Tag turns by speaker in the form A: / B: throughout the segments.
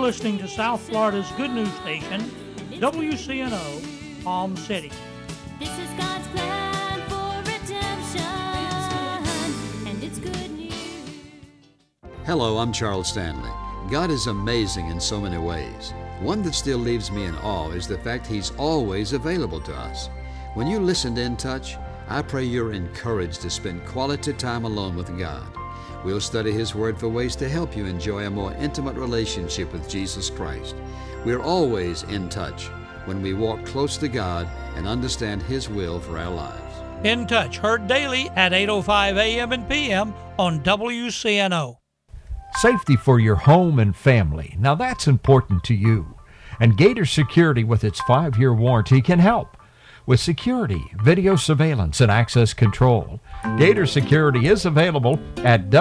A: listening to South Florida's good news station, WCNO, Palm City.
B: This is God's plan for redemption, and it's good news.
C: Hello, I'm Charles Stanley. God is amazing in so many ways. One that still leaves me in awe is the fact He's always available to us. When you listen to In Touch, I pray you're encouraged to spend quality time alone with God. We'll study His Word for ways to help you enjoy a more intimate relationship with Jesus Christ. We're always in touch when we walk close to God and understand His will for our lives.
A: In Touch, heard daily at 8:05 a.m. and p.m. on WCNO.
D: Safety for your home and family. Now that's important to you. And Gator Security with its 5-year warranty can help. With security, video surveillance, and access control, Gator Security is available at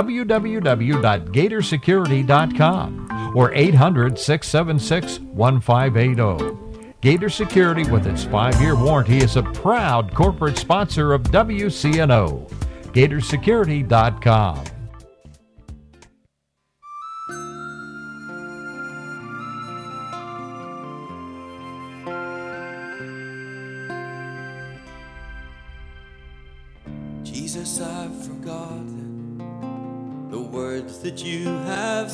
D: www.gatorsecurity.com or 800-676-1580. Gator Security with its 5-year warranty is a proud corporate sponsor of WCNO. Gatorsecurity.com.
E: Jesus, I've forgotten the words that you have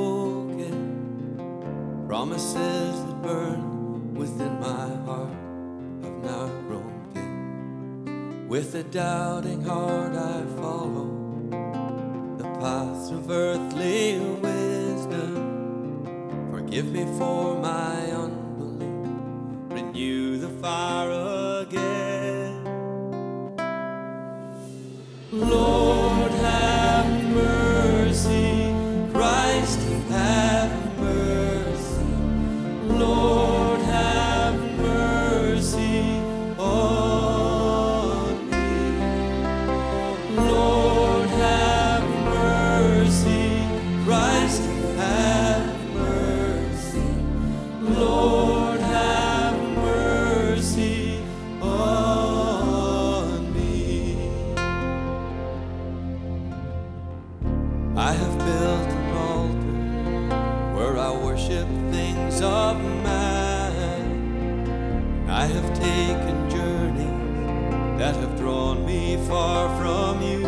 E: spoken. Promises that burn within my heart have now grown dim. With a doubting heart I follow the paths of earthly wisdom. Forgive me for my unbelief, renew the fire again. Lord, have mercy. Christ, have mercy. Lord, have mercy on me. Lord, have mercy. Christ, have mercy. Lord, have mercy on me. I have built an altar where I worship things of man. I have taken journeys that have drawn me far from you.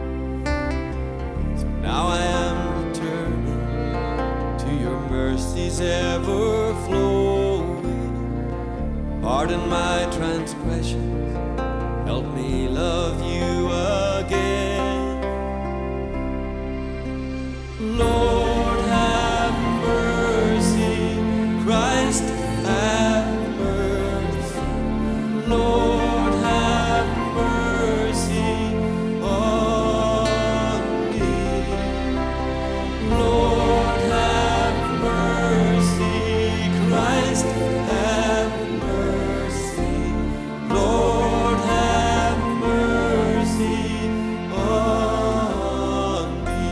E: So now I am returning to your mercies ever flowing. Pardon my transgressions, help me love you again. Lord, have mercy. Christ, have mercy. Lord, have mercy on me. Lord, have mercy. Christ, have mercy. Lord, have mercy on me.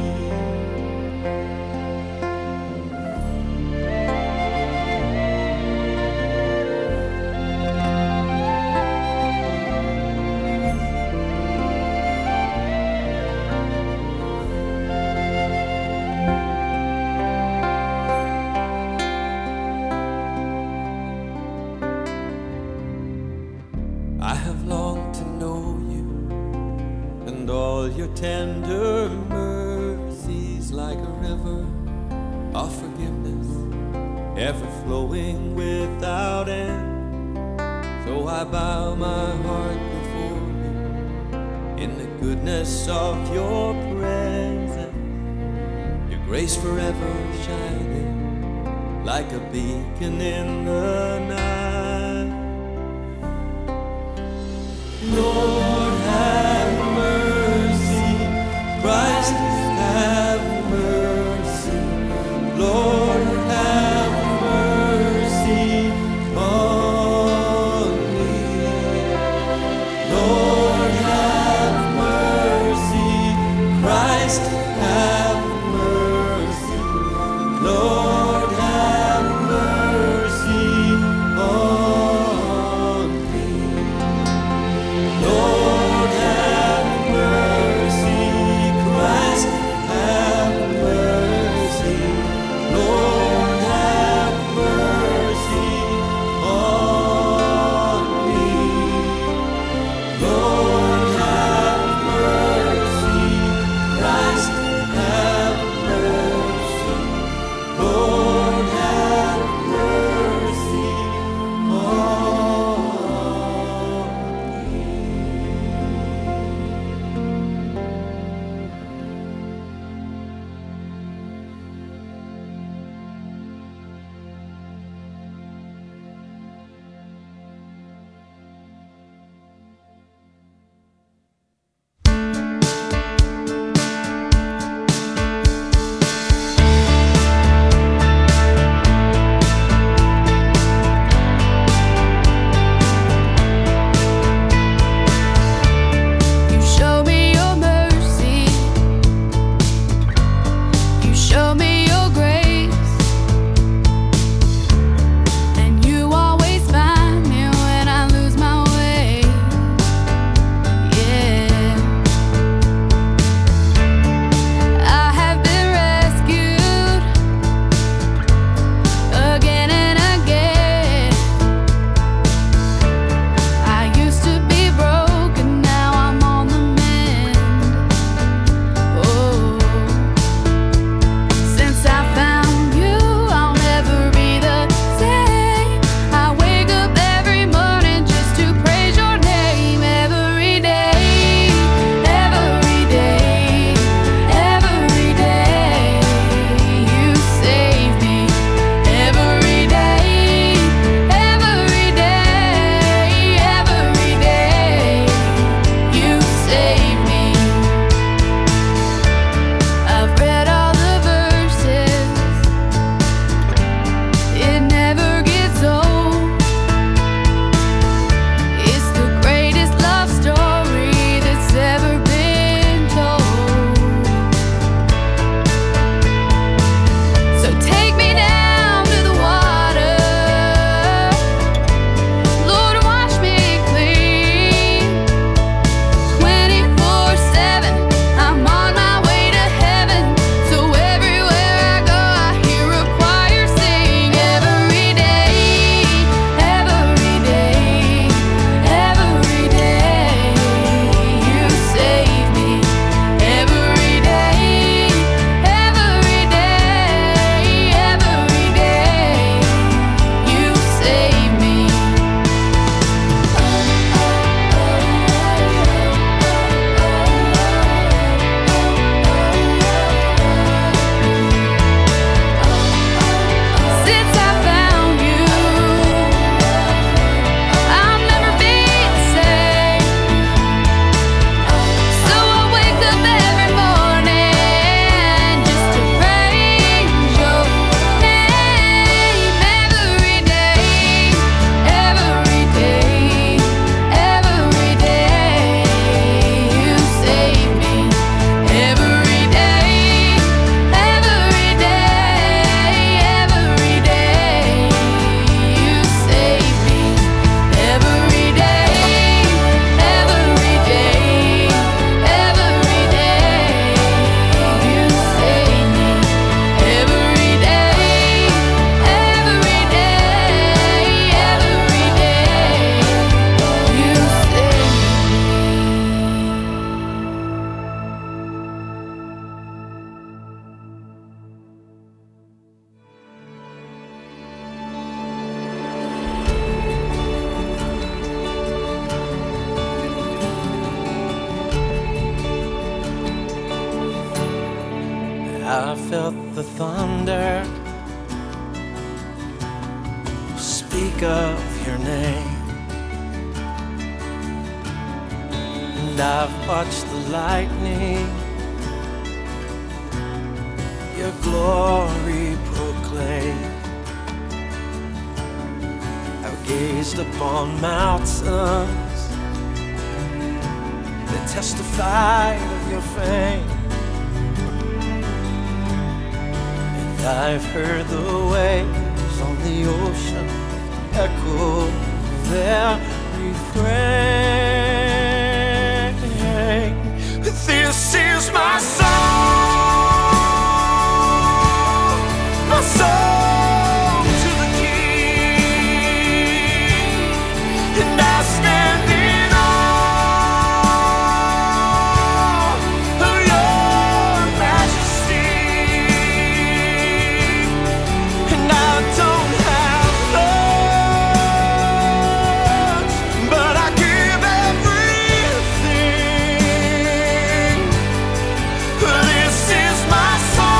E: I have longed to know you and all your tender mercies, like a river of forgiveness, ever flowing without end. So I bow my heart before you in the goodness of your presence, your grace forever shining like a beacon in the night. Lord, have mercy. Christ, have mercy. Lord, have mercy on me. Lord, have mercy. Christ, have mercy. Lord, have mercy on me. Lord, have mercy. Christ, have mercy. Lord, of the thunder, speak of your name. And I've watched the lightning, your glory proclaim. I've gazed upon mountains that testified of your fame. And I've heard the waves on the ocean echo their refrain. This is my song, my song to the King, and I stand in awe of your majesty. And I don't have much, but I give everything. This is my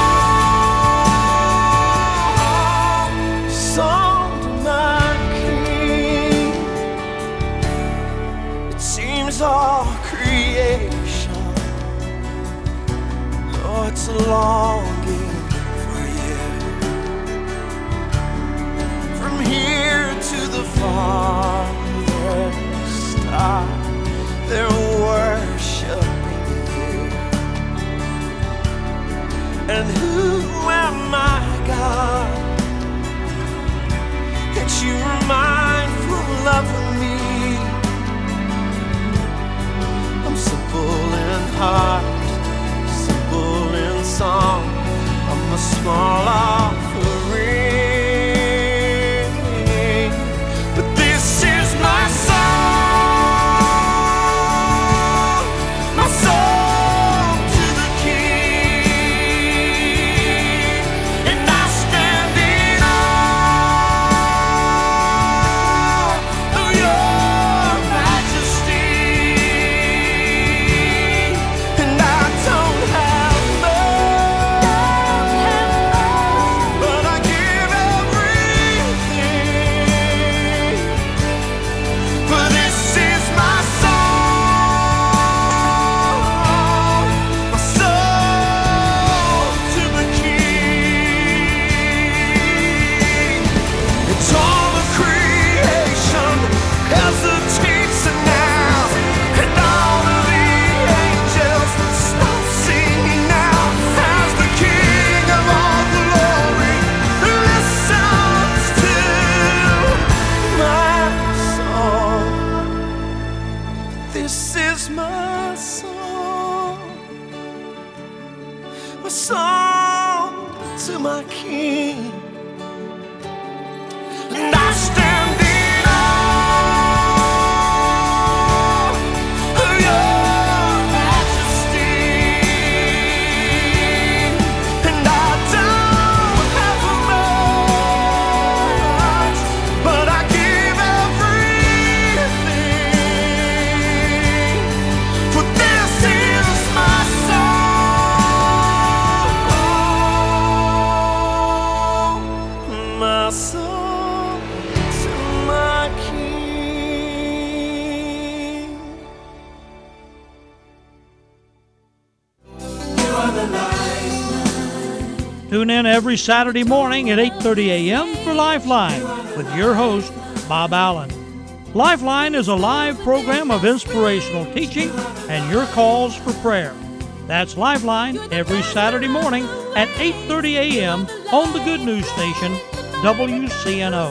E: song, song to my King. It seems all creation, oh, it's a longing for you. From here to the farthest star, they're worshiping you. And who am I, God, that you are mindful of me? I'm simple in heart, simple in song. I'm a small offering, but this is my song, my song to the King. And I stand in awe of your majesty. And I don't have much, but I give everything. For this is my song, my song to the King. It's all of creation hesitates now, and all of the angels stop singing now, as the King of all glory listens to my song. This is my song, my song to my King. And I stand in awe of your majesty. And I don't have much, but I give everything. For this is my song, my song to my King. You are the light.
A: Tune in every Saturday morning at 8:30 a.m. for Lifeline with your host, Bob Allen. Lifeline is a live program of inspirational teaching and your calls for prayer. That's Lifeline every Saturday morning at 8:30 a.m. on the Good News Station, WCNO.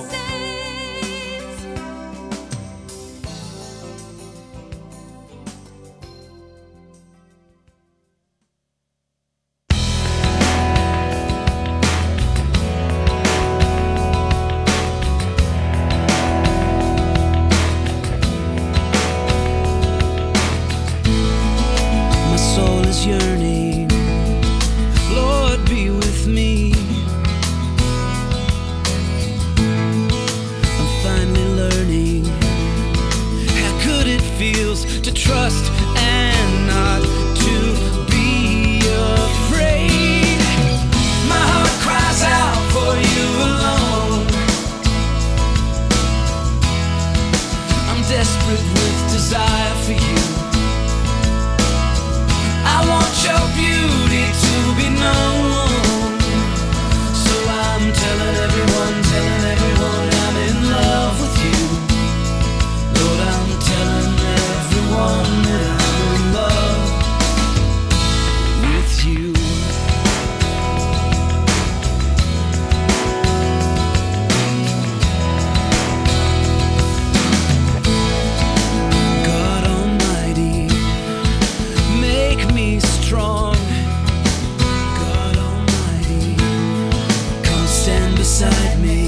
F: My soul is yearning, Lord, be with me. desperate with desire for you. I want your beauty to be known. So I'm telling everyone I'm in love with you. Lord, I'm telling everyone that I'm in love with you. God Almighty, make me strong. God Almighty, come stand beside me.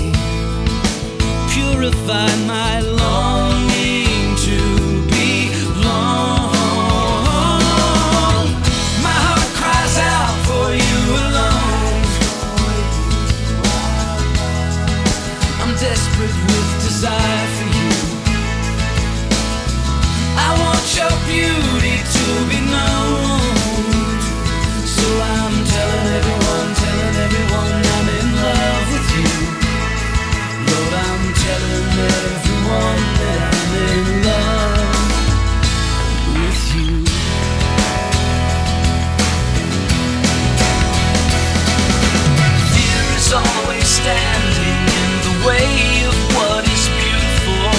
F: Purify my longing to belong. My heart cries out for you alone. I'm desperate with desire for you. I want your beauty to be known. So I'm telling everyone I'm in love with you. Lord, I'm telling everyone that I'm in love with you. Fear is always standing in the way of what is beautiful.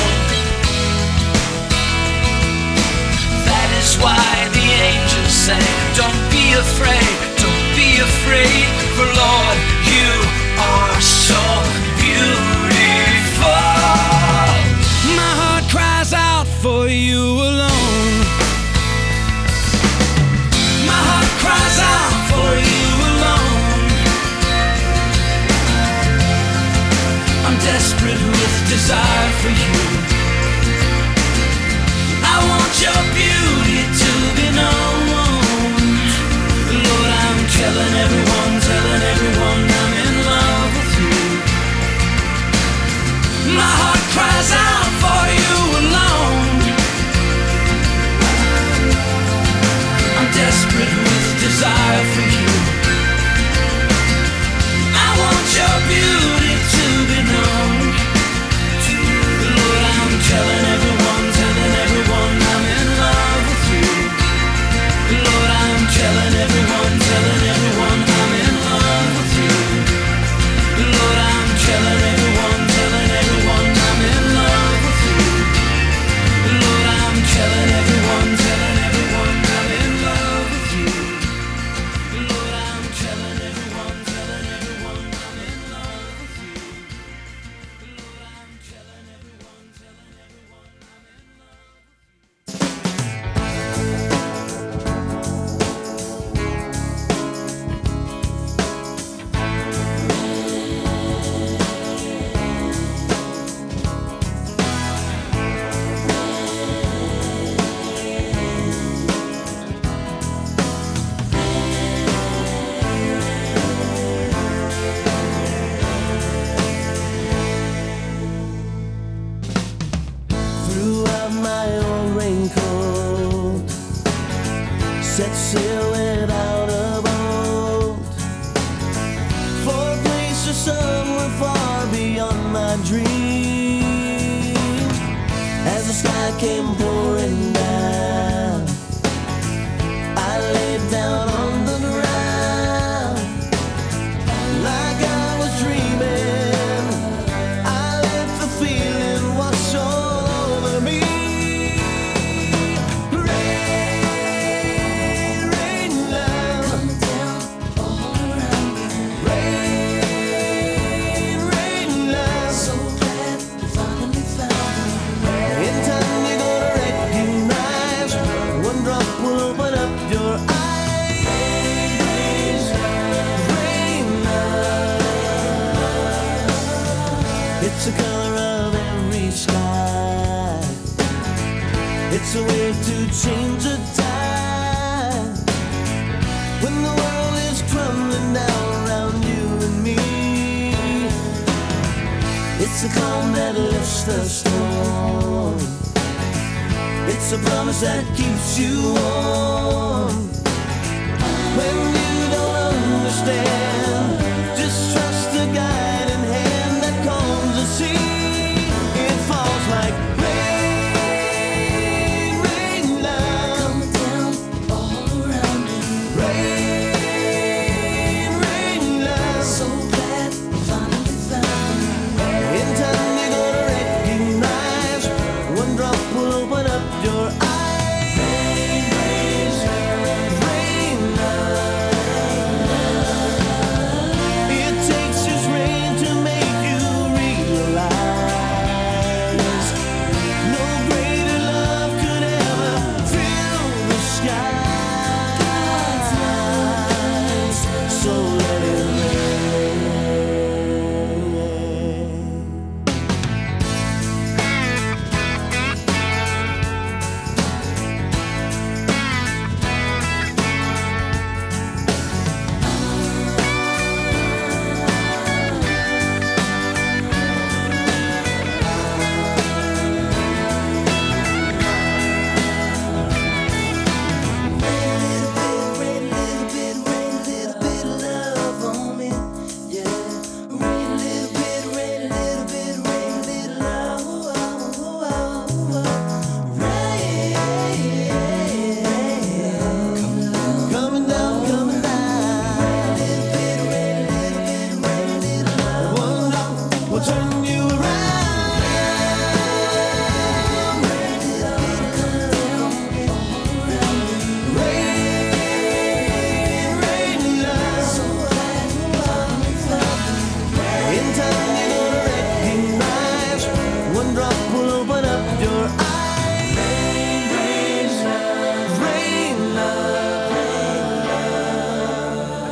F: That is why the angels say, don't be afraid, for Lord, you are so beautiful. My heart cries out for you alone. My heart cries out for you alone. I'm desperate with desire for you. I want your beauty to be known. Lord, I'm telling everyone I'm in love with you. My heart cries out for you alone. I'm desperate with desire for you. I want your beauty to be known. Lord, I'm telling everyone I'm in love with you. Lord, I'm telling everyone I'm in love with you. Lord, I'm telling everyone I'm in love with you. Lord, I'm telling everyone I'm in love with you. Lord, I'm telling everyone I'm in love with you. Lord, I'm telling everyone I'm in threw out my old raincoat, set sail without a boat, for a place or somewhere far beyond my dream. As the sky came pouring down, I laid down on the ground like I was dreaming. I let the feeling wash over me. Rain, rain, love. Rain, rain, love. So glad you finally found me. In time you're gonna recognize one drop will open up your eyes. Rain, love. It's the color of every sky. It's a way to change the tide. When the world is crumbling down around you and me, it's the calm that lifts the storm. It's a promise that keeps you warm. When you don't understand, just trust the guiding hand that calms the sea. It falls like rain.
E: raindrop will open up your eyes. Rain, rain, love, rain, love, rain, love.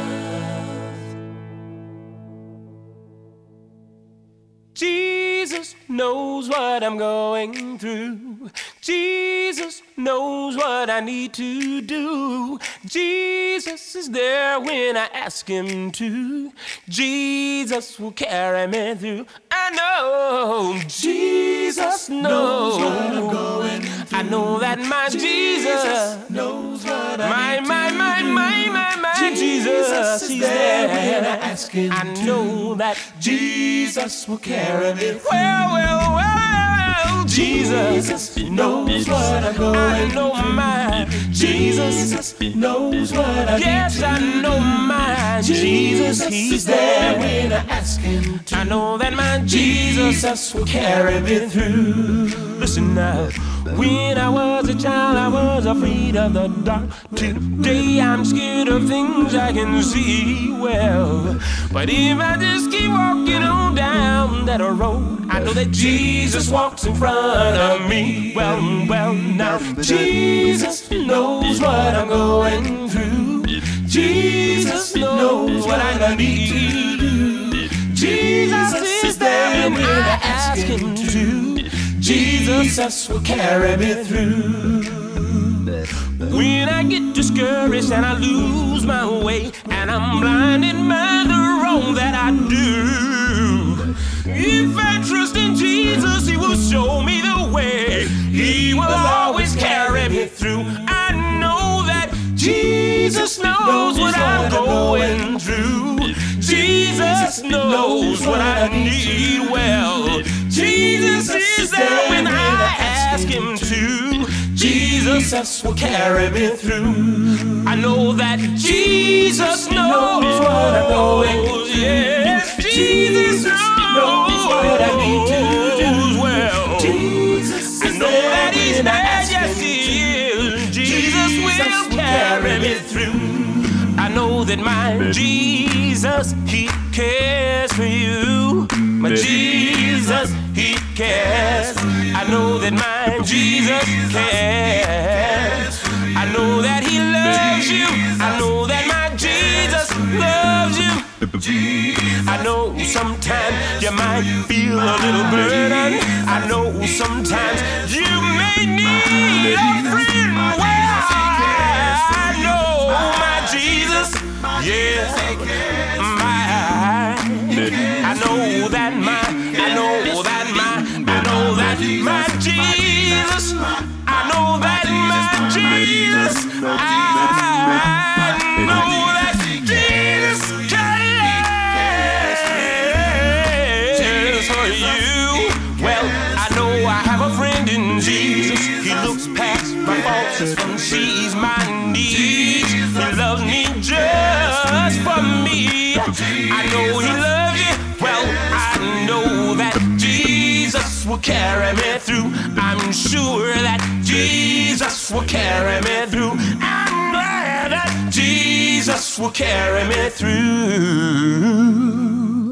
E: Jesus knows what I'm going through. Jesus knows what I need to do. Jesus is there when I ask him to. Jesus will carry me through. I know Jesus knows what I'm going through. I know that my Jesus knows what I need to do. My Jesus, he's there when I ask him to. I know that Jesus will carry me through. Well, Jesus knows what I'm going through. I know my Jesus knows what I need to do. Yes, I know my Jesus, he's there when I ask him to. I know that my Jesus will carry me through. Listen now, when I was a child, I was afraid of the dark. Today I'm scared of things I can see well. But if I just keep walking on down that road, I know that Jesus walks in front of me. Well, now Jesus knows what I'm going through. Jesus knows what I need to do. Jesus is there when I ask him to. Jesus will carry me through. When I get discouraged and I lose my way and I'm blinded by the wrong that I do, if I trust in Jesus, he will show me the way. He will always carry me through. I know that Jesus knows what I'm going through. Jesus knows what I need well. Jesus is there when I ask him to. Jesus will carry me through. I know that Jesus knows what I'm going through. Yes, Jesus knows what I need to do well. Jesus, I know that he's there, yes he is. Jesus will carry me through. I know that my Jesus, he cares for you. My Jesus, he cares. I know that my Jesus cares. I know that he loves you. I know that my Jesus loves you. I know sometimes you might feel a little burden. I know sometimes you may need a friend. Well, I know my Jesus, yeah, I know that my Jesus, I know that my Jesus, I know that Jesus cares for you. Well, I know I have a friend in Jesus. He looks past my faults and sees my needs. He loves me just for me. I know he loves you. Well, I know that Jesus will carry me through. I'm sure that Jesus will carry me through. I'm glad that Jesus will carry me through.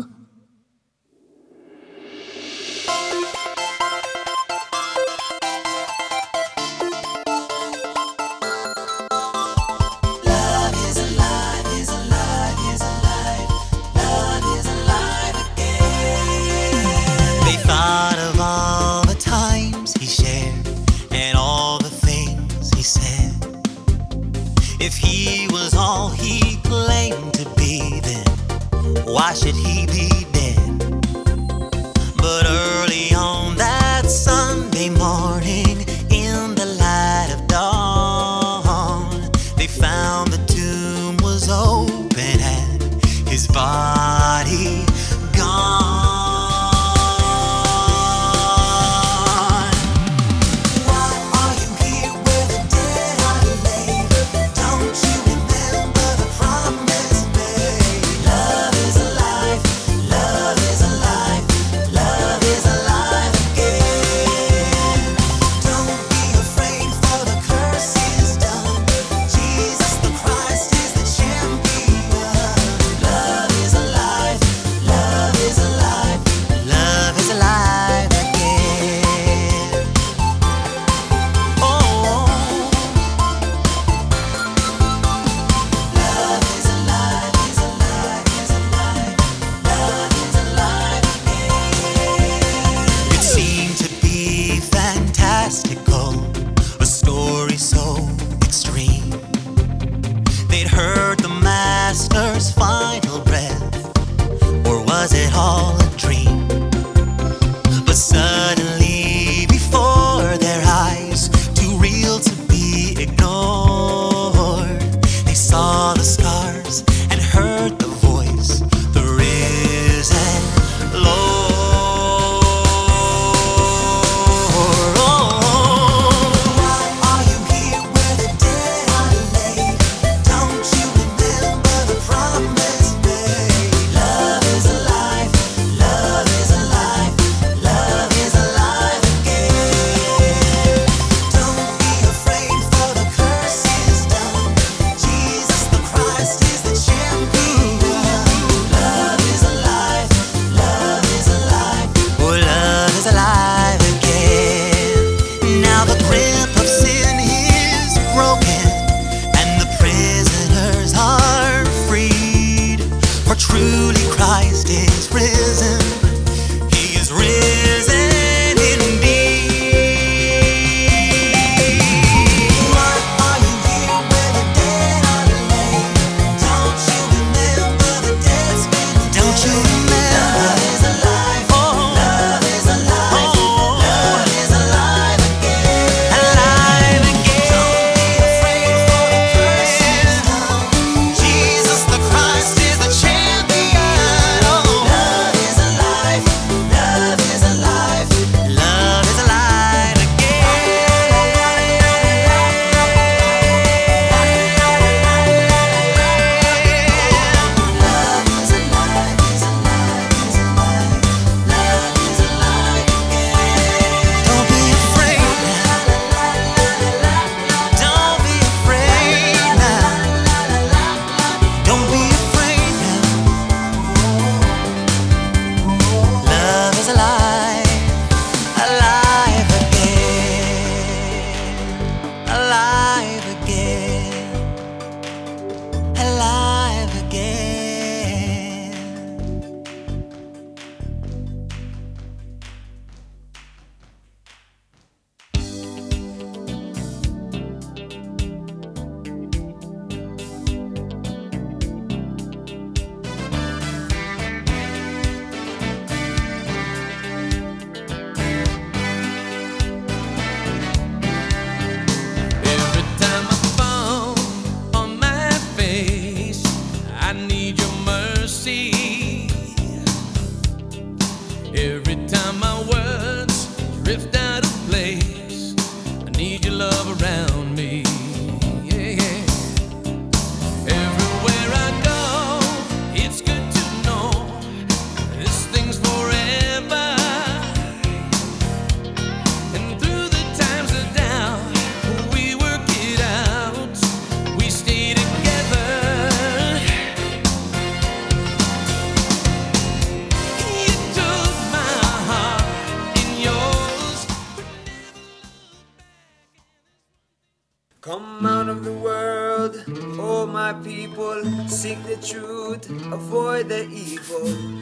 G: If he was all he claimed to be, then why should he be dead? But early on that Sunday morning, in the light of dawn, they found the tomb was open and his body gone.
E: drift out of place. I need your love around me. Yeah, yeah. Everywhere I go, it's good to know this thing's forever. And through the times of doubt, we work it out. We stay together. You took my heart in yours.
H: Come out of the world, oh my people, seek the truth, avoid the evil,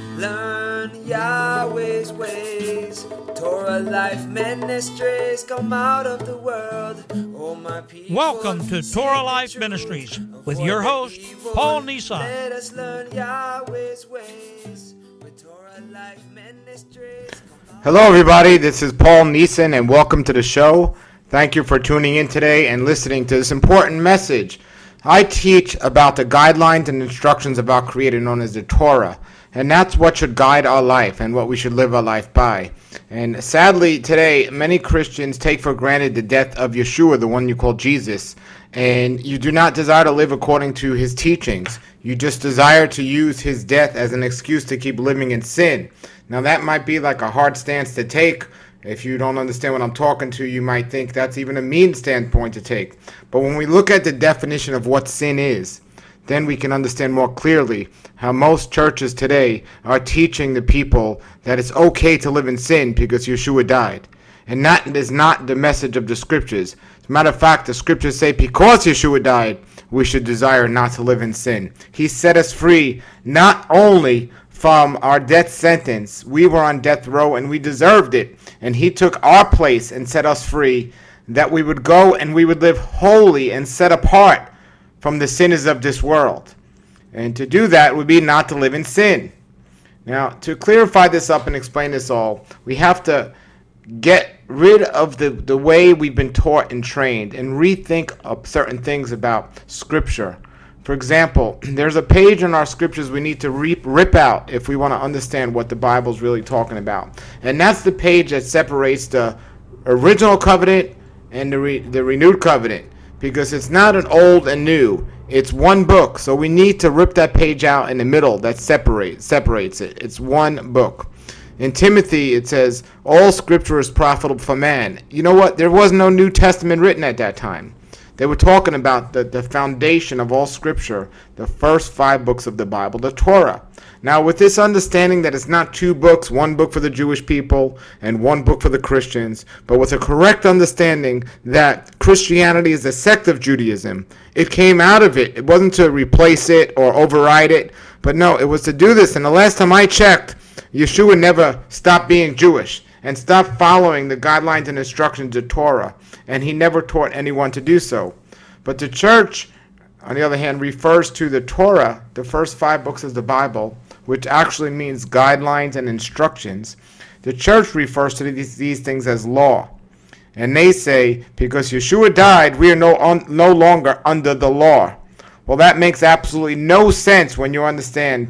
H: learn Yahweh's ways, Torah Life Ministries. Come out of the world, oh my people.
A: Welcome to
H: seek
A: Torah
H: the
A: Life
H: truth,
A: Ministries with
H: avoid
A: your
H: the
A: host,
H: evil.
A: Paul Nissan.
H: Let us learn Yahweh's ways with Torah Life Ministries.
I: Hello, everybody. This is Paul Neeson, and welcome to the show. Thank you for tuning in today and listening to this important message. I teach about the guidelines and instructions of our Creator known as the Torah, and that's what should guide our life and what we should live our life by. And sadly, today, many Christians take for granted the death of Yeshua, the one you call Jesus, and you do not desire to live according to his teachings. You just desire to use his death as an excuse to keep living in sin. Now, that might be like a hard stance to take. If you don't understand what I'm talking to, you might think that's even a mean standpoint to take. But when we look at the definition of what sin is, then we can understand more clearly how most churches today are teaching the people that it's okay to live in sin because Yeshua died. And that is not the message of the scriptures. As a matter of fact, the scriptures say because Yeshua died, we should desire not to live in sin. He set us free not only from our death sentence. We were on death row and we deserved it. And he took our place and set us free, that we would go and we would live holy and set apart from the sinners of this world. And to do that would be not to live in sin. Now, to clarify this up and explain this all, we have to get rid of the way we've been taught and trained and rethink of certain things about Scripture. For example, there's a page in our scriptures we need to rip out if we want to understand what the Bible's really talking about. And that's the page that separates the original covenant and the renewed covenant. Because it's not an old and new. It's one book. So we need to rip that page out in the middle that separates it. It's one book. In Timothy, it says, all scripture is profitable for man. You know what? There was no New Testament written at that time. They were talking about the foundation of all scripture, the first 5 books of the Bible, the Torah. Now, with this understanding that it's not 2 books, 1 book for the Jewish people and 1 book for the Christians, but with a correct understanding that Christianity is a sect of Judaism, it came out of it. It wasn't to replace it or override it, but no, it was to do this. And the last time I checked, Yeshua never stopped being Jewish and stopped following the guidelines and instructions of Torah. And he never taught anyone to do so. But the church, on the other hand, refers to the Torah, the first 5 books of the Bible, which actually means guidelines and instructions. The church refers to these things as law. And they say, because Yeshua died, we are no longer under the law. Well, that makes absolutely no sense when you understand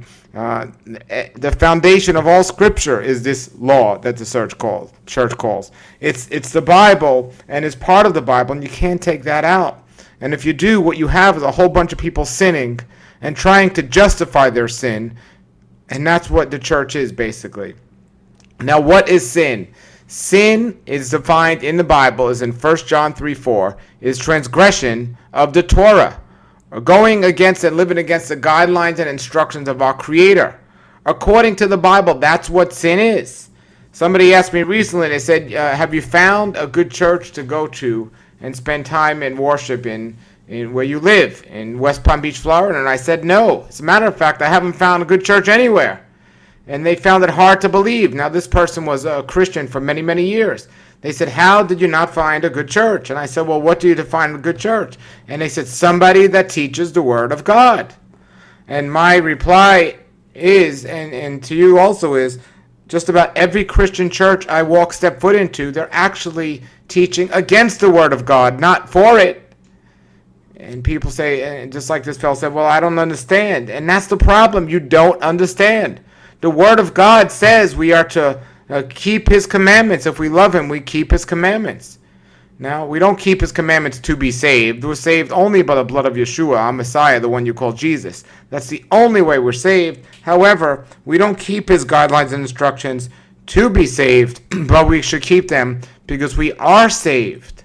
I: the foundation of all Scripture is this law that the church calls. It's the Bible, and it's part of the Bible, and you can't take that out. And if you do, what you have is a whole bunch of people sinning and trying to justify their sin, and that's what the church is, basically. Now, what is sin? Sin is defined in the Bible, is in 1 John 3:4, is transgression of the Torah, or going against and living against the guidelines and instructions of our Creator. According to the Bible, that's what sin is. Somebody asked me recently, they said, have you found a good church to go to and spend time in worship in where you live, in West Palm Beach, Florida? And I said, no. As a matter of fact, I haven't found a good church anywhere. And they found it hard to believe. Now, this person was a Christian for many, many years. They said, how did you not find a good church? And I said, well, what do you define a good church? And they said, somebody that teaches the Word of God. And my reply is, and to you also is, just about every Christian church I step foot into, they're actually teaching against the Word of God, not for it. And people say, and just like this fellow said, well, I don't understand. And that's the problem. You don't understand. The Word of God says we are to keep his commandments. If we love him, we keep his commandments. Now, we don't keep his commandments to be saved. We're saved only by the blood of Yeshua, our Messiah, the one you call Jesus. That's the only way we're saved. However, we don't keep his guidelines and instructions to be saved, but we should keep them because we are saved.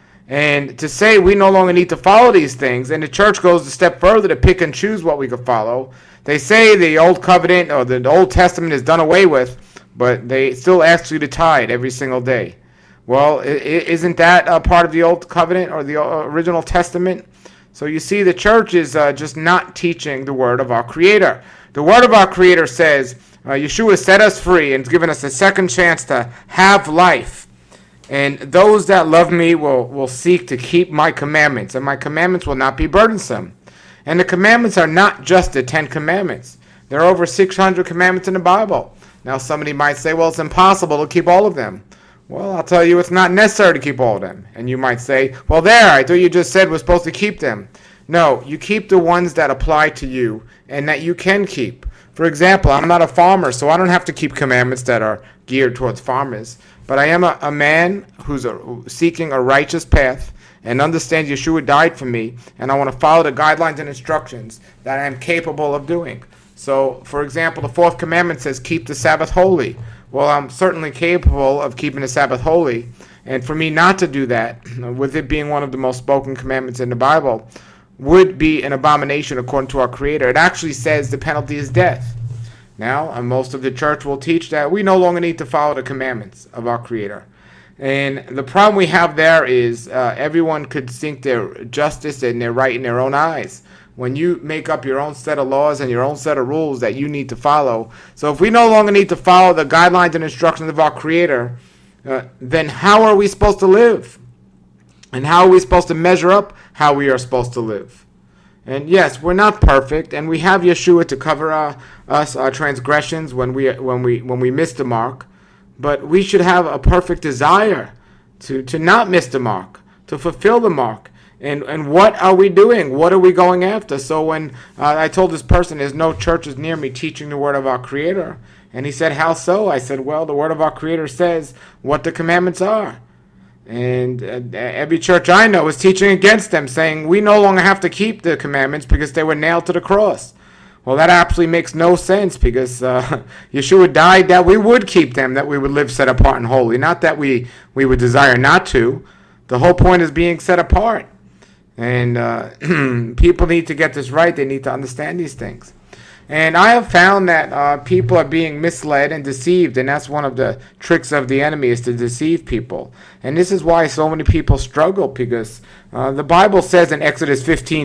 I: And to say we no longer need to follow these things, and the church goes a step further to pick and choose what we could follow. They say the Old Covenant or the Old Testament is done away with, but they still ask you to tithe every single day. Well, isn't that a part of the Old Covenant or the original Testament? So you see, the church is just not teaching the word of our Creator. The word of our Creator says, Yeshua set us free and has given us a second chance to have life. And those that love me will seek to keep my commandments, and my commandments will not be burdensome. And the commandments are not just the 10 commandments. There are over 600 commandments in the Bible. Now somebody might say, well, it's impossible to keep all of them. Well, I'll tell you, it's not necessary to keep all of them. And you might say, well, I thought you just said we're supposed to keep them. No, you keep the ones that apply to you and that you can keep. For example, I'm not a farmer, so I don't have to keep commandments that are geared towards farmers. But I am a man who's seeking a righteous path and understands Yeshua died for me, and I want to follow the guidelines and instructions that I am capable of doing. So, for example, the 4th commandment says, keep the Sabbath holy. Well, I'm certainly capable of keeping the Sabbath holy, and for me not to do that, with it being one of the most spoken commandments in the Bible, would be an abomination according to our Creator. It actually says the penalty is death. Now, most of the church will teach that we no longer need to follow the commandments of our Creator. And the problem we have there is everyone could think they're justice and they're right in their own eyes. When you make up your own set of laws and your own set of rules that you need to follow. So if we no longer need to follow the guidelines and instructions of our Creator, then how are we supposed to live? And how are we supposed to measure up how we are supposed to live? And yes, we're not perfect, and we have Yeshua to cover our transgressions when we miss the mark. But we should have a perfect desire to not miss the mark, to fulfill the mark. And what are we doing? What are we going after? So when I told this person there's no churches near me teaching the word of our Creator, and he said, how so? I said, well, the word of our Creator says what the commandments are. And every church I know is teaching against them, saying we no longer have to keep the commandments because they were nailed to the cross. Well, that absolutely makes no sense, because Yeshua died that we would keep them, that we would live set apart and holy, not that we would desire not to. The whole point is being set apart. And people need to get this right. They need to understand these things. And I have found that people are being misled and deceived, and that's one of the tricks of the enemy, is to deceive people. And this is why so many people struggle, because the Bible says in Exodus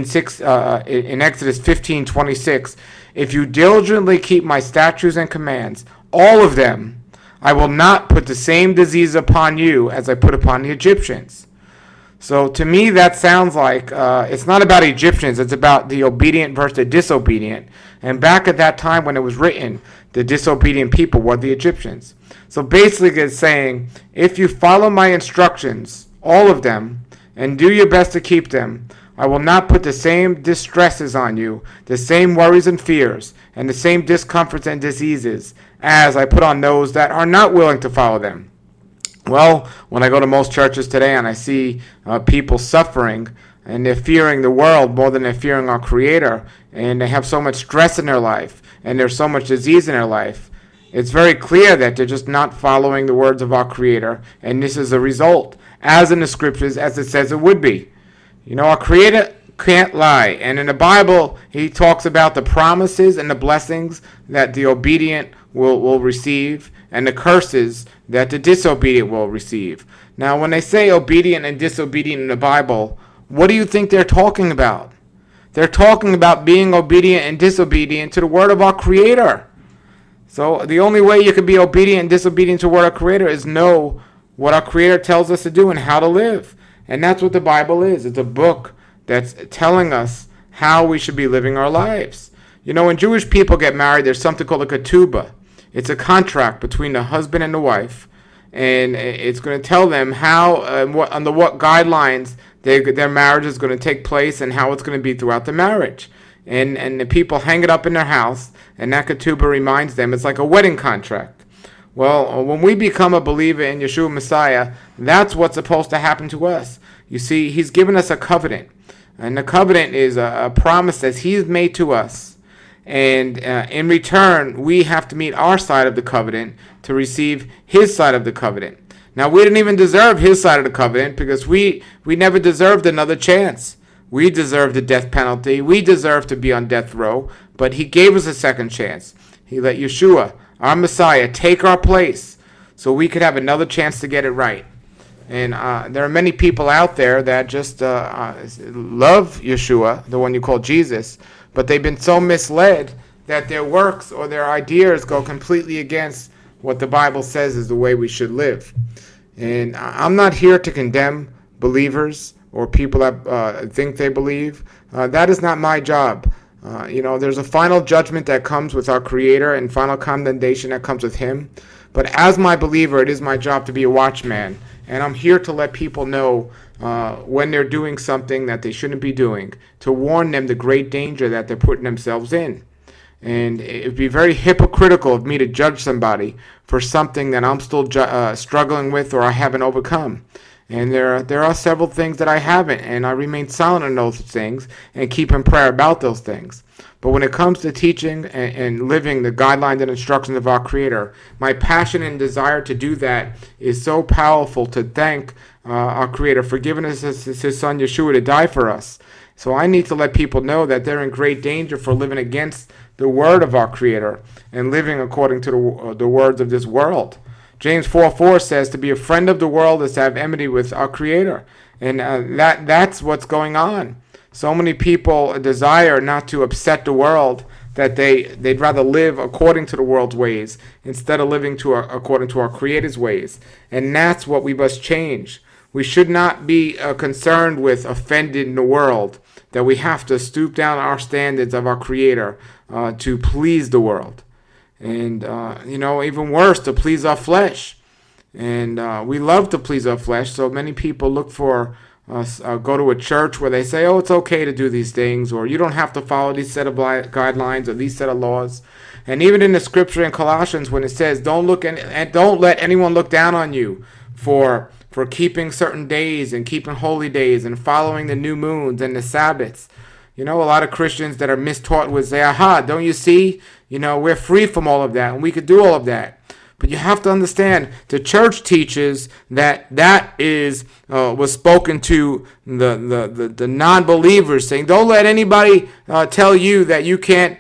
I: 15:26, if you diligently keep my statutes and commands, all of them, I will not put the same disease upon you as I put upon the Egyptians. So to me, that sounds like it's not about Egyptians. It's about the obedient versus the disobedient. And back at that time when it was written, the disobedient people were the Egyptians. So basically it's saying, if you follow my instructions, all of them, and do your best to keep them, I will not put the same distresses on you, the same worries and fears, and the same discomforts and diseases as I put on those that are not willing to follow them. Well, when I go to most churches today and I see people suffering, and they're fearing the world more than they're fearing our Creator, and they have so much stress in their life, and there's so much disease in their life, it's very clear that they're just not following the words of our Creator, and this is a result, as in the Scriptures, as it says it would be. You know, our Creator can't lie, and in the Bible, He talks about the promises and the blessings that the obedient will receive, and the curses that the disobedient will receive. Now, when they say obedient and disobedient in the Bible, what do you think they're talking about? They're talking about being obedient and disobedient to the word of our Creator. So the only way you can be obedient and disobedient to the word of our Creator is know what our Creator tells us to do and how to live. And that's what the Bible is. It's a book that's telling us how we should be living our lives. You know, when Jewish people get married, there's something called a ketubah. It's a contract between the husband and the wife, and it's going to tell them how under what guidelines their marriage is going to take place and how it's going to be throughout the marriage. And the people hang it up in their house, and that ketubah reminds them it's like a wedding contract. Well, when we become a believer in Yeshua Messiah, that's what's supposed to happen to us. You see, he's given us a covenant. And the covenant is a promise that he's made to us. And in return, we have to meet our side of the covenant to receive his side of the covenant. Now, we didn't even deserve his side of the covenant because we never deserved another chance. We deserved the death penalty. We deserved to be on death row. But he gave us a second chance. He let Yeshua, our Messiah, take our place so we could have another chance to get it right. And there are many people out there that just love Yeshua, the one you call Jesus, but they've been so misled that their works or their ideas go completely against what the Bible says is the way we should live. And I'm not here to condemn believers or people that think they believe. That is not my job. There's a final judgment that comes with our Creator and final condemnation that comes with Him. But as my believer, it is my job to be a watchman. And I'm here to let people know when they're doing something that they shouldn't be doing, to warn them the great danger that they're putting themselves in. And it would be very hypocritical of me to judge somebody for something that I'm still struggling with or I haven't overcome. And there are several things that I haven't, and I remain silent on those things and keep in prayer about those things. But when it comes to teaching and living the guidelines and instructions of our Creator, my passion and desire to do that is so powerful, to thank our Creator for giving us his Son Yeshua to die for us. So I need to let people know that they're in great danger for living against the word of our Creator and living according to the words of this world. James 4:4 says to be a friend of the world is to have enmity with our Creator. And that's what's going on. So many people desire not to upset the world that they'd rather live according to the world's ways instead of living according to our Creator's ways. And that's what we must change. We should not be concerned with offending the world, that we have to stoop down our standards of our Creator to please the world. And, even worse, to please our flesh. And we love to please our flesh, so many people look for go to a church where they say, oh, it's okay to do these things, or you don't have to follow these set of guidelines or these set of laws. And even in the scripture in Colossians, when it says, don't let anyone look down on you for keeping certain days and keeping holy days and following the new moons and the Sabbaths. A lot of Christians that are mistaught would say, aha, don't you see? We're free from all of that and we could do all of that. But you have to understand, the church teaches that was spoken to the non-believers, saying, don't let anybody tell you that you can't,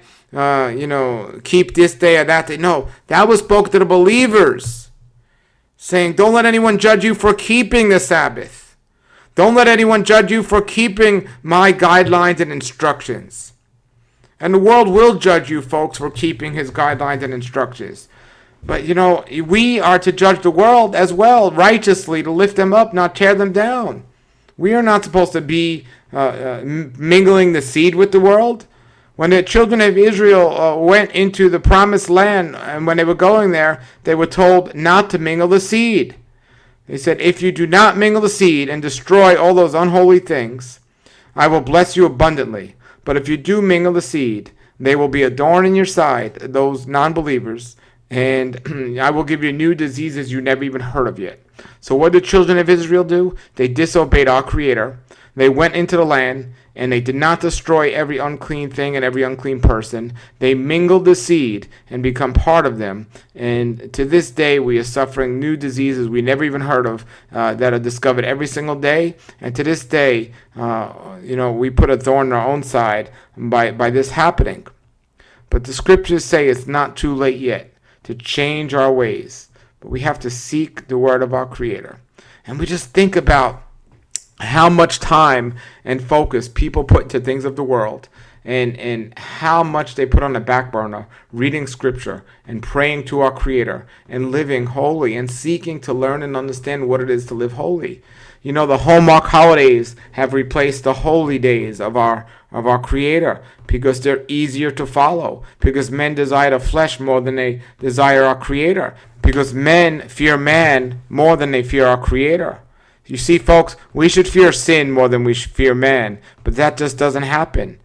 I: keep this day or that day. No, that was spoken to the believers, saying, don't let anyone judge you for keeping the Sabbath. Don't let anyone judge you for keeping my guidelines and instructions. And the world will judge you, folks, for keeping his guidelines and instructions. But, we are to judge the world as well, righteously, to lift them up, not tear them down. We are not supposed to be mingling the seed with the world. When the children of Israel went into the promised land, and when they were going there, they were told not to mingle the seed. They said, if you do not mingle the seed and destroy all those unholy things, I will bless you abundantly. But if you do mingle the seed, they will be a thorn in your side, those non-believers, and I will give you new diseases you never even heard of yet. So what did the children of Israel do? They disobeyed our Creator. They went into the land, and they did not destroy every unclean thing and every unclean person. They mingled the seed and become part of them. And to this day, we are suffering new diseases we never even heard of that are discovered every single day. And to this day, we put a thorn in our own side by this happening. But the scriptures say it's not too late yet to change our ways. But we have to seek the word of our Creator. And we just think about how much time and focus people put into things of the world, and how much they put on the back burner, reading scripture and praying to our Creator and living holy and seeking to learn and understand what it is to live holy. The Hallmark holidays have replaced the holy days of our Creator because they're easier to follow, because men desire the flesh more than they desire our Creator, because men fear man more than they fear our Creator. You see, folks, we should fear sin more than we should fear man, but that just doesn't happen.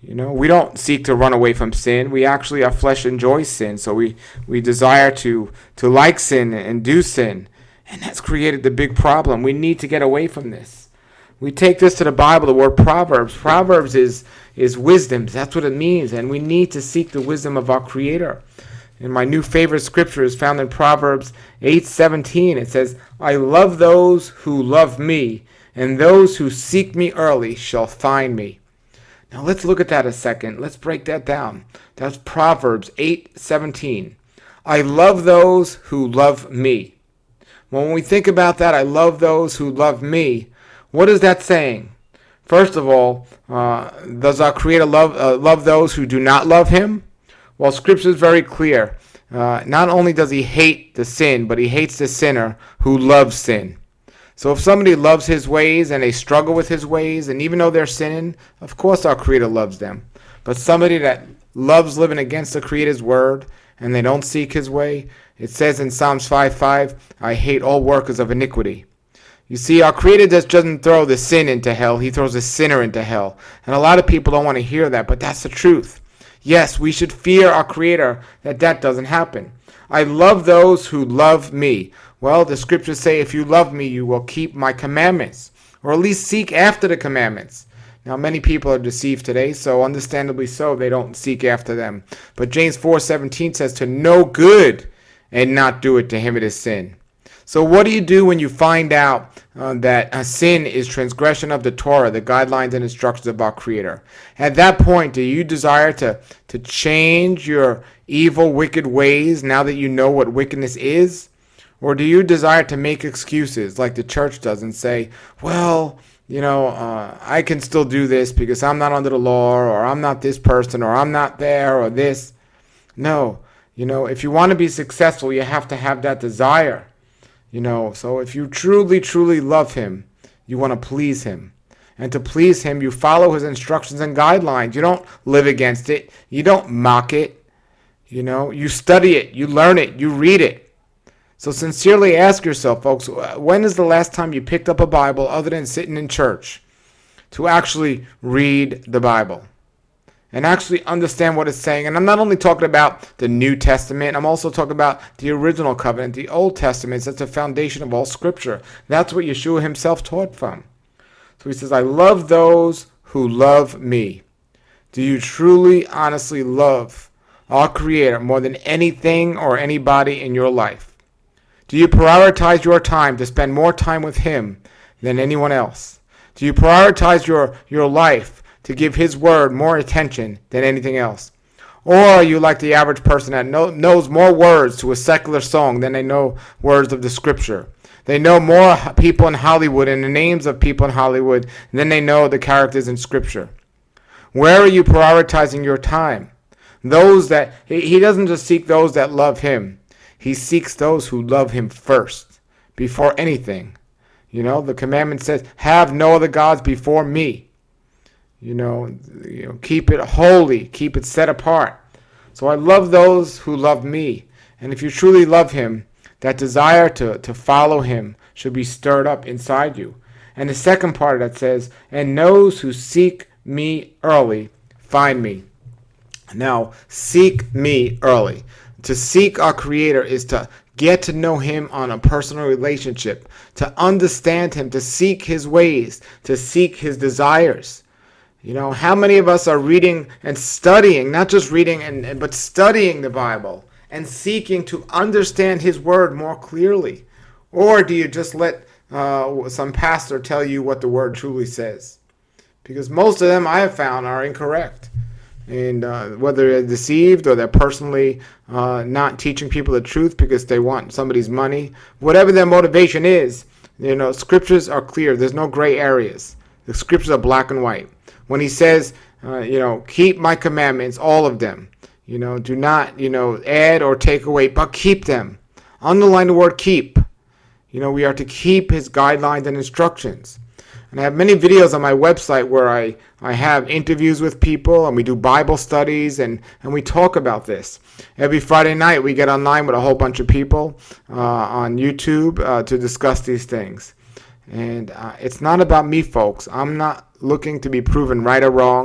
I: You know, we don't seek to run away from sin. We actually, our flesh enjoys sin. So we desire to like sin and do sin. And that's created the big problem. We need to get away from this. We take this to the Bible, the word Proverbs. Proverbs is wisdom. That's what it means. And we need to seek the wisdom of our Creator. And my new favorite scripture is found in Proverbs 8:17. It says, I love those who love me, and those who seek me early shall find me. Now let's look at that a second. Let's break that down. That's Proverbs 8:17. I love those who love me. Well, when we think about that, I love those who love me, what is that saying? First of all, does our Creator love those who do not love Him? Well, Scripture is very clear. Not only does He hate the sin, but He hates the sinner who loves sin. So if somebody loves His ways and they struggle with His ways, and even though they're sinning, of course our Creator loves them. But somebody that loves living against the Creator's word and they don't seek His way, it says in Psalms 5:5, I hate all workers of iniquity. You see, our Creator just doesn't throw the sin into hell. He throws the sinner into hell. And a lot of people don't want to hear that, but that's the truth. Yes, we should fear our Creator that doesn't happen. I love those who love me. Well, the scriptures say, if you love me, you will keep my commandments, or at least seek after the commandments. Now, many people are deceived today, so understandably so, they don't seek after them. But James 4:17 says, to know good and not do it, to him it is sin. So what do you do when you find out that a sin is transgression of the Torah, the guidelines and instructions of our Creator? At that point, do you desire to change your evil, wicked ways now that you know what wickedness is? Or do you desire to make excuses like the church does and say, well, I can still do this because I'm not under the law, or I'm not this person, or I'm not there, or this? No. If you want to be successful, you have to have that desire. So if you truly, truly love Him, you want to please Him. And to please Him, you follow His instructions and guidelines. You don't live against it. You don't mock it. You study it. You learn it. You read it. So sincerely ask yourself, folks, when is the last time you picked up a Bible other than sitting in church to actually read the Bible and actually understand what it's saying? And I'm not only talking about the New Testament, I'm also talking about the original covenant, the Old Testament. That's the foundation of all Scripture. That's what Yeshua Himself taught from. So He says, I love those who love me. Do you truly, honestly love our Creator more than anything or anybody in your life? Do you prioritize your time to spend more time with Him than anyone else? Do you prioritize your life to give His word more attention than anything else? Or are you like the average person that knows more words to a secular song than they know words of the Scripture? They know more people in Hollywood and the names of people in Hollywood than they know the characters in Scripture. Where are you prioritizing your time? Those that He doesn't just seek those that love Him. He seeks those who love Him first, before anything. The commandment says, have no other gods before me. Keep it holy, keep it set apart. So I love those who love me. And if you truly love Him, that desire to follow Him should be stirred up inside you. And the second part of that says, and those who seek me early find me. Now, seek me early. To seek our Creator is to get to know Him on a personal relationship, to understand Him, to seek His ways, to seek His desires. How many of us are reading and studying, not just reading, but studying the Bible and seeking to understand His Word more clearly? Or do you just let some pastor tell you what the Word truly says? Because most of them I have found are incorrect. And whether they're deceived or they're personally not teaching people the truth because they want somebody's money, whatever their motivation is, Scriptures are clear. There's no gray areas. The Scriptures are black and white. When He says, keep my commandments, all of them, do not, add or take away, but keep them. Underline the word keep. We are to keep His guidelines and instructions. And I have many videos on my website where I have interviews with people and we do Bible studies and we talk about this. Every Friday night we get online with a whole bunch of people on YouTube to discuss these things. And it's not about me, folks. I'm not looking to be proven right or wrong.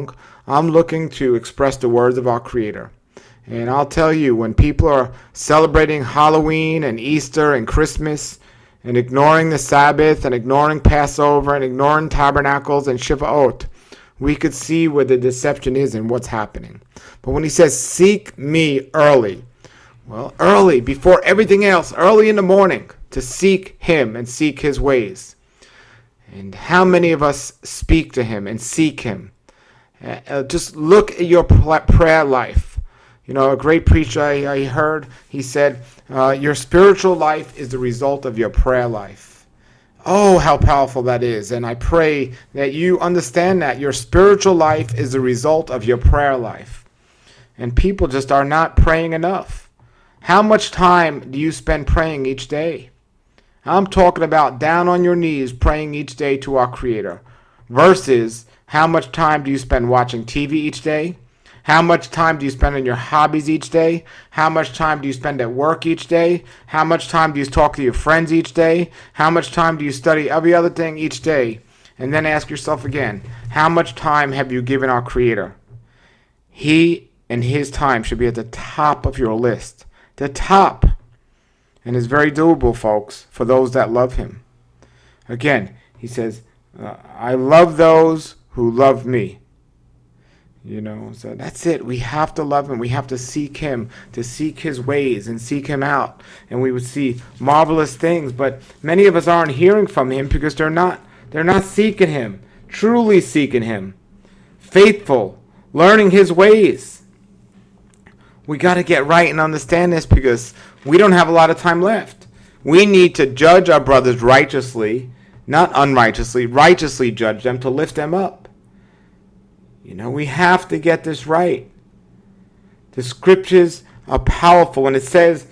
I: I'm looking to express the words of our Creator. And I'll tell you, when people are celebrating Halloween and Easter and Christmas and ignoring the Sabbath and ignoring Passover and ignoring Tabernacles and Shavuot, we could see where the deception is and what's happening. But when he says, seek me early, well, early, before everything else, early in the morning, to seek him and seek his ways. And how many of us speak to him and seek him? Just look at your prayer life. You know, a great preacher I heard, he said, your spiritual life is the result of your prayer life. Oh, how powerful that is. And I pray that you understand that your spiritual life is the result of your prayer life. And people just are not praying enough. How much time do you spend praying each day? I'm talking about down on your knees praying each day to our Creator versus how much time do you spend watching TV each day? How much time do you spend on your hobbies each day? How much time do you spend at work each day? How much time do you talk to your friends each day? How much time do you study every other thing each day? And then ask yourself again, how much time have you given our Creator? He and his time should be at the top of your list. The top. And it's very doable, folks, for those that love him. Again, he says, I love those who love me. You know, so that's it. We have to love him. We have to seek him, to seek his ways and seek him out. And we would see marvelous things. But many of us aren't hearing from him because they're not seeking him, truly seeking him, faithful, learning his ways. We got to get right and understand this because we don't have a lot of time left. We need to judge our brothers righteously, not unrighteously, righteously judge them to lift them up. You know, we have to get this right. The scriptures are powerful. And it says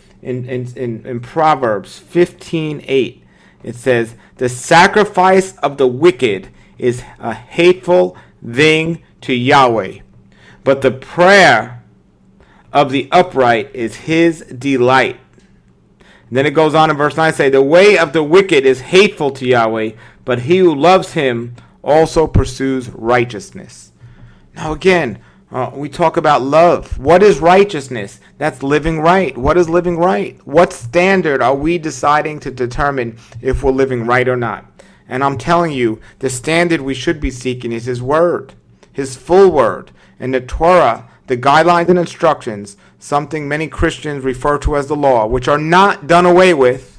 I: in Proverbs 15:8, it says, the sacrifice of the wicked is a hateful thing to Yahweh, but the prayer of the upright is his delight. And then it goes on in verse 9 say, the way of the wicked is hateful to Yahweh, but he who loves him also pursues righteousness. Now again, we talk about love. What is righteousness? That's living right. What is living right? What standard are we deciding to determine if we're living right or not? And I'm telling you, the standard we should be seeking is his word, his full word, and the Torah, the guidelines and instructions, something many Christians refer to as the law, which are not done away with.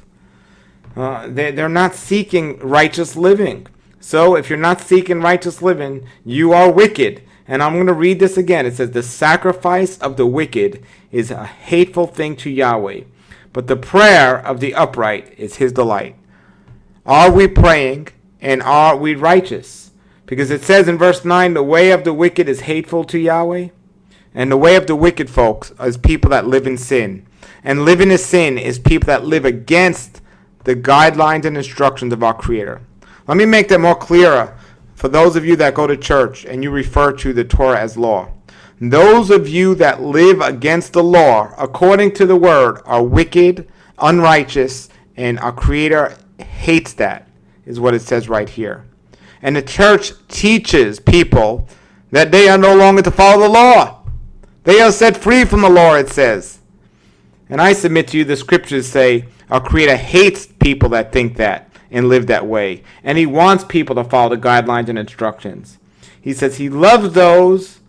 I: They're not seeking righteous living. So if you're not seeking righteous living, you are wicked. And I'm going to read this again. It says, the sacrifice of the wicked is a hateful thing to Yahweh, but the prayer of the upright is his delight. Are we praying and are we righteous? Because it says in verse 9, the way of the wicked is hateful to Yahweh. And the way of the wicked, folks, is people that live in sin. And living in sin is people that live against the guidelines and instructions of our Creator. Let me make that more clearer for those of you that go to church and you refer to the Torah as law. Those of you that live against the law, according to the word, are wicked, unrighteous, and our Creator hates that, is what it says right here. And the church teaches people that they are no longer to follow the law. They are set free from the law, it says. And I submit to you, the scriptures say our Creator hates people that think that and live that way. And he wants people to follow the guidelines and instructions. He says he loves those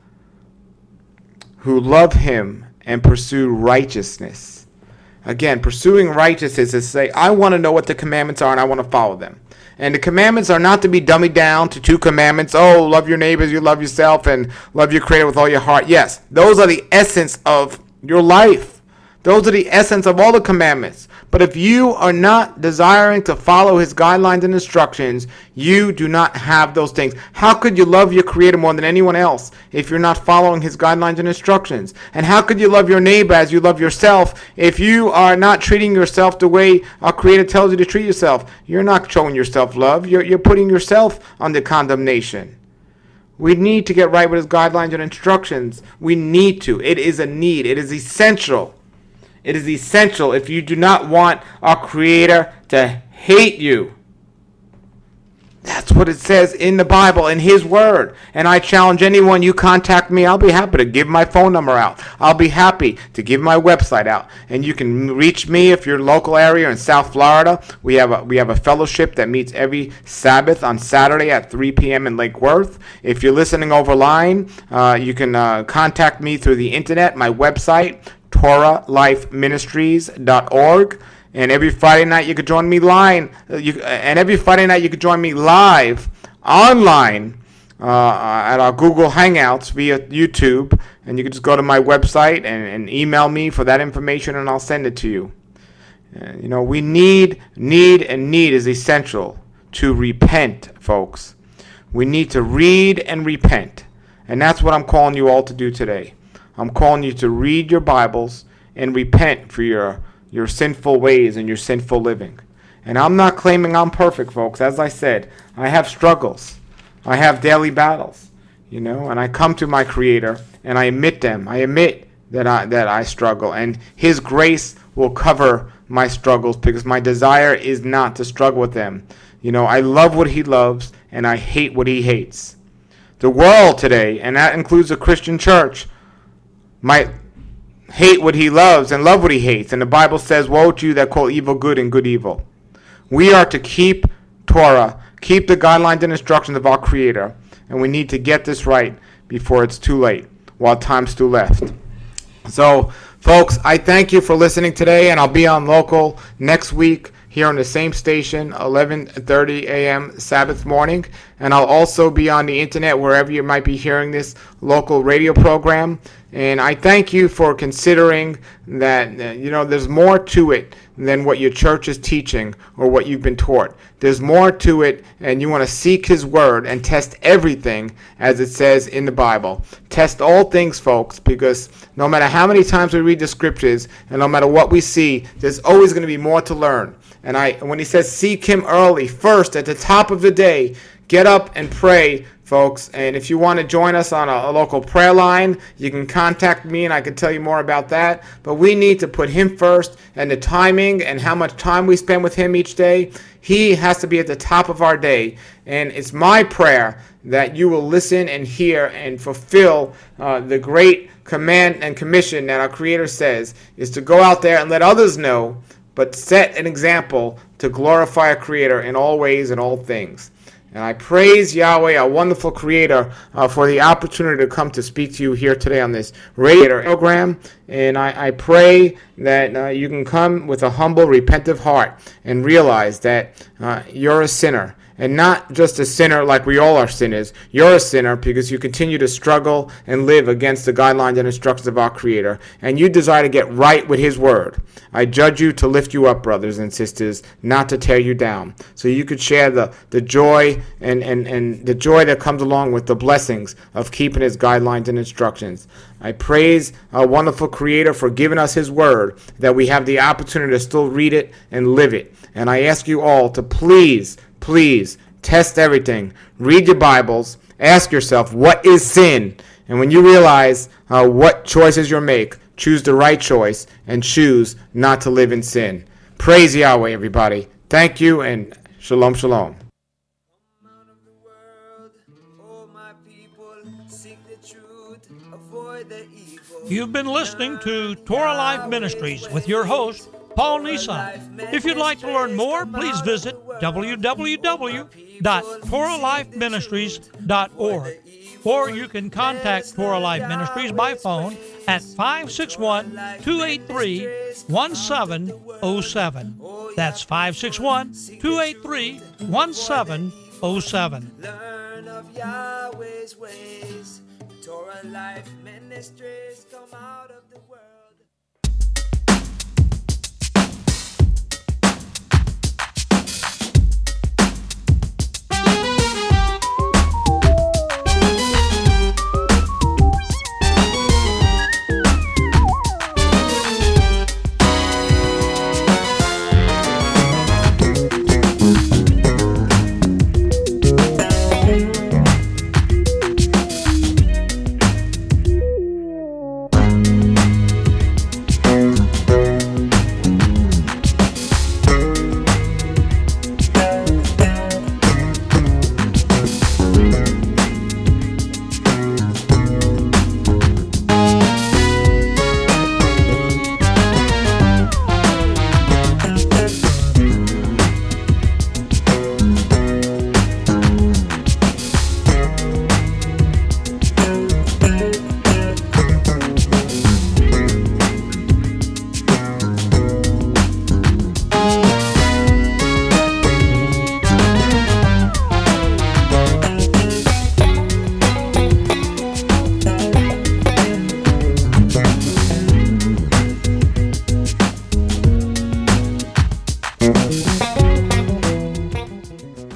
I: who love him and pursue righteousness. Again, pursuing righteousness is to say, I want to know what the commandments are and I want to follow them. And the commandments are not to be dummied down to 2 commandments. Oh, love your neighbors, you love yourself, and love your Creator with all your heart. Yes, those are the essence of your life. Those are the essence of all the commandments. But if you are not desiring to follow his guidelines and instructions, you do not have those things. How could you love your Creator more than anyone else if you're not following his guidelines and instructions? And how could you love your neighbor as you love yourself if you are not treating yourself the way our Creator tells you to treat yourself? You're not showing yourself love. You're putting yourself under condemnation. We need to get right with his guidelines and instructions. We need to. It is a need. It is essential. It is essential if you do not want our Creator to hate you. That's what it says in the Bible, in His Word. And I challenge anyone, you contact me, I'll be happy to give my phone number out. I'll be happy to give my website out. And you can reach me if you're local area in South Florida. We have a fellowship that meets every Sabbath on Saturday at 3 p.m. in Lake Worth. If you're listening over line, you can contact me through the internet, my website, TorahLifeMinistries.org. And every Friday night you could join me live. Every Friday night you could join me live online at our Google Hangouts via YouTube. And you can just go to my website and email me for that information, and I'll send it to you. We need is essential to repent, folks. We need to read and repent. And that's what I'm calling you all to do today. I'm calling you to read your Bibles and repent for your sinful ways and your sinful living. And I'm not claiming I'm perfect, folks. As I said, I have struggles. I have daily battles, and I come to my Creator and I admit them. I admit that I struggle, and His grace will cover my struggles, because my desire is not to struggle with them. I love what He loves and I hate what He hates. The world today, and that includes the Christian church, might hate what He loves and love what He hates. And the Bible says, woe to you that call evil good and good evil. We are to keep Torah, keep the guidelines and instructions of our Creator. And we need to get this right before it's too late, while time's still left. So, folks, I thank you for listening today, and I'll be on local next week here on the same station, 11:30 a.m. Sabbath morning. And I'll also be on the internet wherever you might be hearing this local radio program. And I thank you for considering that, there's more to it than what your church is teaching or what you've been taught. There's more to it, and you want to seek His Word and test everything as it says in the Bible. Test all things, folks, because no matter how many times we read the Scriptures and no matter what we see, there's always going to be more to learn. And when He says seek Him early, first, at the top of the day, get up and pray, folks. And if you want to join us on a local prayer line, you can contact me and I can tell you more about that. But we need to put Him first, and the timing and how much time we spend with Him each day, He has to be at the top of our day. And it's my prayer that you will listen and hear and fulfill the great command and commission that our Creator says is to go out there and let others know, but set an example to glorify our Creator in all ways and all things. And I praise Yahweh, our wonderful Creator, for the opportunity to come to speak to you here today on this radio program. And I pray that you can come with a humble, repentant heart and realize that you're a sinner. And not just a sinner like we all are sinners. You're a sinner because you continue to struggle and live against the guidelines and instructions of our Creator. And you desire to get right with His Word. I judge you to lift you up, brothers and sisters, not to tear you down. So you could share the joy and the joy that comes along with the blessings of keeping His guidelines and instructions. I praise our wonderful Creator for giving us His Word, that we have the opportunity to still read it and live it. And I ask you all to please test everything. Read your Bibles. Ask yourself, what is sin? And when you realize what choices you'll make, choose the right choice and choose not to live in sin. Praise Yahweh, everybody. Thank you, and shalom, shalom.
A: You've been listening to Torah Life Ministries with your host, Paul Nissan. If you'd like to learn more, please visit www.TorahLifeMinistries.org, or you can contact Torah Life Ministries by phone at 561-283-1707. That's 561-283-1707.
H: Learn of Yahweh's ways. Torah Life Ministries come out of the world.